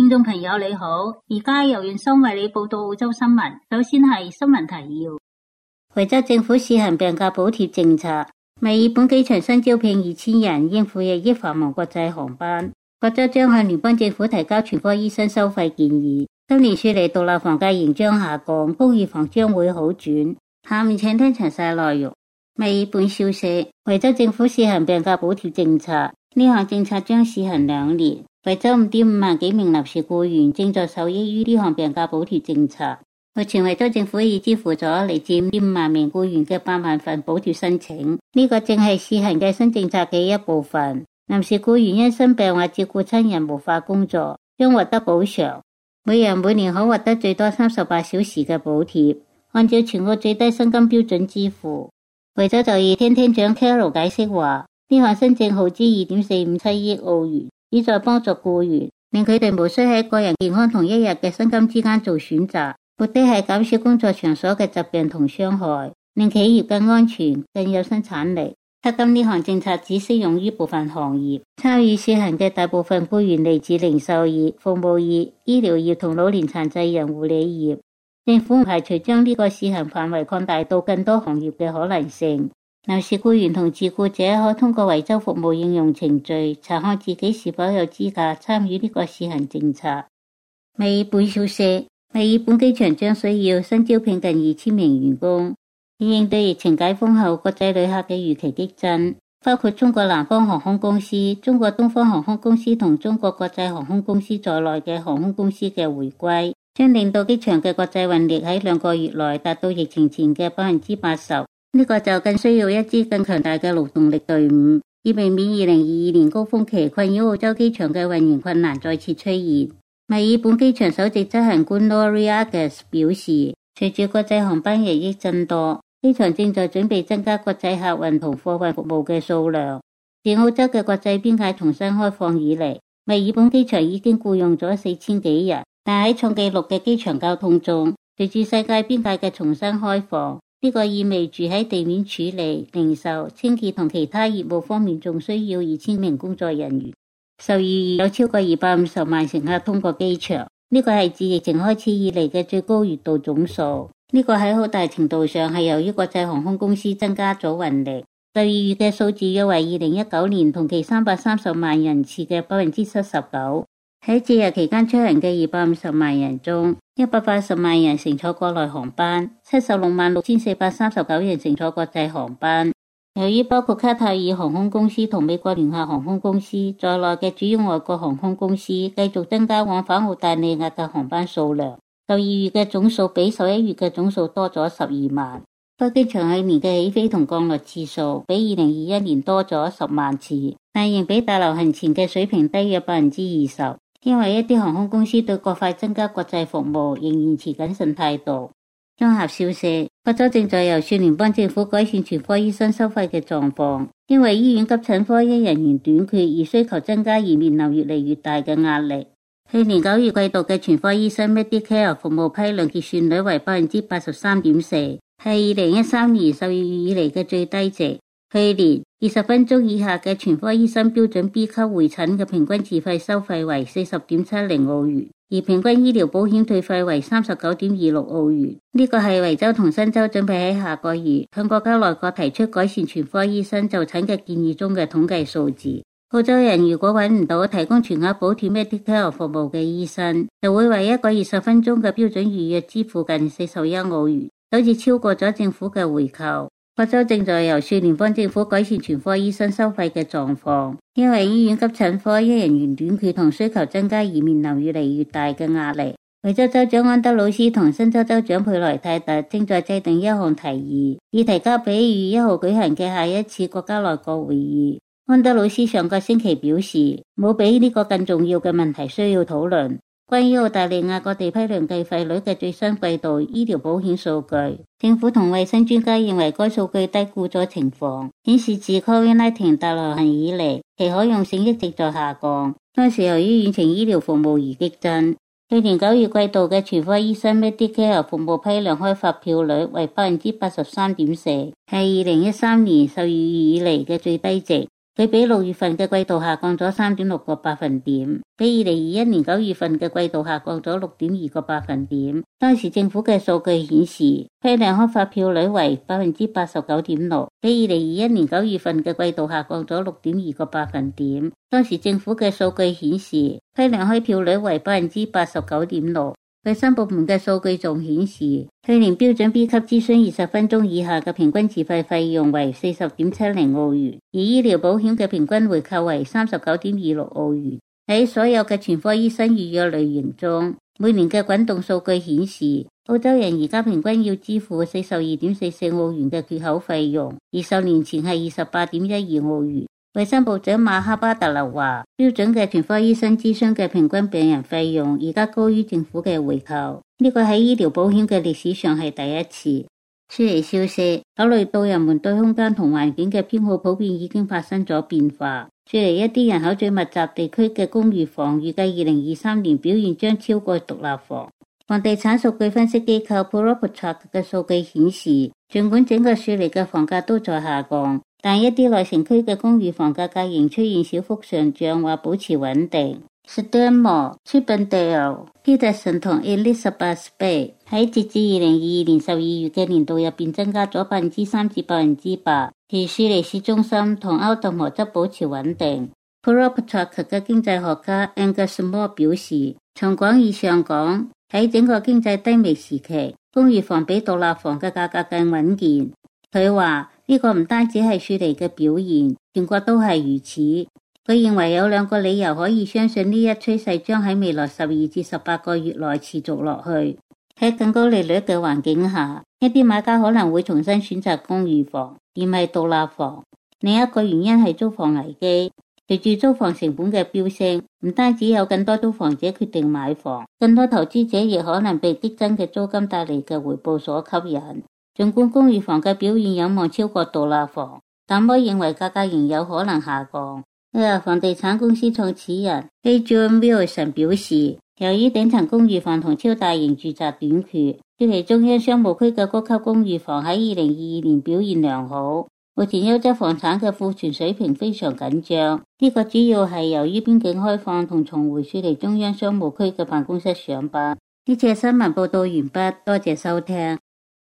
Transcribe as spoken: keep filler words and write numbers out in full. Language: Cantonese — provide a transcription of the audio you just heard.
聽眾朋友你好，而家由袁生為你報道澳洲新聞。首先係新聞提要。維州政府試行病假補貼政策，墨爾本機場新招聘二千人應付日益繁忙國際航班。國州將向聯邦政府提交全科醫生收費建議。今年雪梨獨立房價仍將下降，公寓房將會好轉。下面請聽詳細內容。墨爾本消息，維州政府試行病假補貼政策，呢項政策將試行兩年。維州五點五萬幾名臨時僱員正在受益於呢項病假補貼政策。目前維州政府已支付咗嚟自五點五萬名僱員嘅八萬份補貼申請，呢個正係試行嘅新政策嘅一部分。臨時僱員因生病或照顧親人無法工作，將獲得補償，每人每年可獲得最多三十八小時嘅補貼，按照全國最低薪金標準支付。維州就業廳廳長 Carol 解釋話，呢項新政耗資二點四五七億澳元，旨在幫助僱員，令佢哋無需喺個人健康同一日嘅薪金之間做選擇，目的係減少工作場所嘅疾病同傷害，令企業更安全、更有生產力。黑金呢項政策只適用於部分行業，參與試行嘅大部分僱員嚟自零售業、服務業、醫療業同老年殘疾人護理業。政府唔排除將呢個試行範圍擴大到更多行業嘅可能性。臨時僱員同自僱者可通過維州服務應用程序查看自己是否有資格參與呢個試行政策。墨爾本消息，墨爾本機場將需要新招聘近二千名員工，以應對疫情解封後國際旅客嘅預期激增，包括中國南方航空公司、中國東方航空公司同中國國際航空公司在內嘅航空公司嘅回歸，將令到機場嘅國際運力喺兩個月內達到疫情前嘅百分之八十。呢個就更需要一支更強大嘅勞動力隊伍，以避免二零二二年高峰期困擾澳洲機場嘅運營困難再次出現。墨爾本機場首席執行官 Laurie Argus 表示，隨住國際航班日益增多，機場正在準備增加國際客運同貨運服務嘅數量。自澳洲嘅國際邊界重新開放以嚟，墨爾本機場已經僱用咗四千幾人，但喺創紀錄嘅機場交通中，隨住世界邊界嘅重新開放，呢個意味住喺地面處理、零售、清潔同其他業務方面仲需要二千名工作人員。十二月有超過二百五十萬乘客通過機場，呢個係自疫情開始以嚟嘅最高月度總數。呢個喺好大程度上係由於國際航空公司增加咗運力。十二月嘅數字約為二零一九年同期三百三十萬人次嘅百分之七十九。喺節日期間出行嘅二百五十萬人中，一百八十萬人乘坐國內航班，七十六萬六千四百三十九人乘坐國際航班。由於包括卡塔爾航空公司同美國聯合航空公司在內嘅主要外國航空公司繼續增加往返澳大利亞嘅航班數量，十二月嘅總數比十一月嘅總數多咗十二萬。北機場去年嘅起飛同降落次數比二零二一年多咗十萬次，但仍比大流行前嘅水平低約百分之二十。因為一啲航空公司對過快增加國際服務仍然持謹慎態度。綜合消息，國州正在遊說聯邦政府改善全科醫生收費嘅狀況，因為醫院急診科因人員短缺而需求增加而面臨越嚟越大嘅壓力。去年九月季度嘅全科醫生 Medicare 服務批量結算率為百分之八十三點四，係二零一三年十二月以嚟嘅最低值。去年二十分鐘以下嘅全科醫生標準 B 級會診嘅平均自費收費為四十點七零澳元，而平均醫療保險退費為三十九點二六澳元。呢個係維州同新州準備喺下個月向國家內閣提出改善全科醫生就診嘅建議中嘅統計數字。澳洲人如果揾唔到提供全額補貼 Medicare 服務嘅醫生，就會為一個二十分鐘嘅標準預約支付近四十一澳元，好似超過咗政府嘅回扣。國州正在遊說聯邦政府改善全科醫生收費嘅狀況，因為醫院急診科因人員短缺同需求增加而面臨越嚟越大嘅壓力。維州州長安德魯斯同新州州長佩萊泰特正在制定一項提議，以提交俾二月一號舉行嘅下一次國家內閣會議。安德魯斯上個星期表示，冇比呢個更重要嘅問題需要討論。關於澳大利亞各地批量計費率嘅最新季度醫療保險數據，政府同衛生專家認為該數據低估咗情況，顯示自 Covid 十九 大流行以嚟，其可用性一直在下降。當時由於遠程醫療服務而激增。去年九月季度嘅全科醫生 Medicare 服務批量開發票率為百分之八十三點四，係二零一三年十二月以嚟嘅最低值。 佢比六月份嘅季度下降咗 三點六個百分點，比二零二一年九月份嘅季度下降咗 六點二個百分點。當時政府嘅數據顯示，批量開發票率為 百分之八十九點六，比二零二一年九月份嘅季度下降咗 六點二個百分點。當時政府嘅數據顯示，批量開票率為 百分之八十九點六。衛生部門嘅數據仲顯示，去年標準 B 級諮詢二十分鐘以下嘅平均自費費用為 四十點七零澳元，而醫療保險嘅平均回扣為 三十九點二六澳元。喺所有嘅全科醫生預約類型中，每年嘅滾動數據顯示，澳洲人而家平均要支付四十二點四四澳元嘅缺口費用，而十年前係二十八點一二澳元。衛生部長馬哈巴特勒話，標準嘅全科醫生諮詢嘅平均病人費用而家高於政府嘅回扣，呢個喺醫療保險嘅歷史上係第一次。雪梨消息，考慮到人們對空間同環境嘅偏好普遍已經發生咗變化，雪梨一啲人口最密集地區嘅公寓房預計二零二三年表現將超過獨立房。房地產數據分析機構 ProperTrack 嘅數據顯示，儘管整個雪梨嘅房價都在下降，但一啲內城區嘅公寓房價格仍出現小幅上漲或保持穩定。Stermore、Chippendale、Peterson 同 Elizabeth Bay 喺截至二零二二年十二月嘅年度入邊增加咗百分之三至百分之八，而雪梨市中心同歐頓河則保持穩定。ProperTrack 嘅經濟學家 Angus Moore 表示，從廣義上講，喺整個經濟低迷時期，公寓房比獨立房嘅價格更穩健。佢話呢個唔單止係雪梨嘅表現，全國都係如此。佢認為有兩個理由可以相信呢一趨勢將喺未來十二至十八個月內持續落去。喺更高利率嘅環境下，一啲買家可能會重新選擇公寓房，而唔係獨立房。另一個原因係租房危機。隨住租房成本嘅飆升，唔單止有更多租房者決定買房，更多投資者亦可能被激增嘅租金帶嚟嘅回報所吸引。儘管公寓房嘅表現有望超過獨立房，但摩認為價格仍有可能下降。呢個房地產公司創始人 Adrian Wilson 表示，由於頂層公寓房同超大型住宅短缺，雪梨中央商務區嘅高級公寓房喺二零二二年表現良好。目前優質房產嘅庫存水平非常緊張，呢個主要係由於邊境開放同重回雪梨中央商務區嘅辦公室上班。呢次新聞報道完畢，多謝收聽。